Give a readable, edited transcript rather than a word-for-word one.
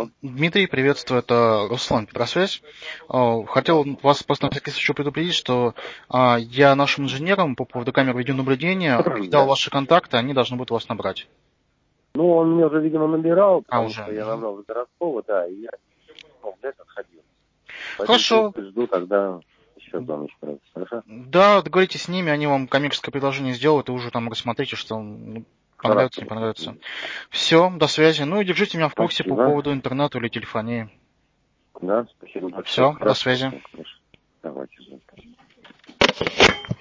Алло. Дмитрий, приветствую, это Руслан, Петросвязь. Хотел вас просто на всякий случай предупредить, что я нашим инженерам по поводу камер видеонаблюдения дал ваши контакты, они должны будут вас набрать. Ну, он мне уже, видимо, набирал, потому уже. что я набрал из городского, да, и я взять отходил. Хорошо. Жду тогда еще звоночек. Хорошо? Да, договоритесь с ними, они вам коммерческое предложение сделают, и уже там рассмотрите, что понравится, не понравится. Все, до связи. Ну и держите меня в курсе по поводу интернета или телефонии. Да, спасибо большое. Все, до связи. Давайте.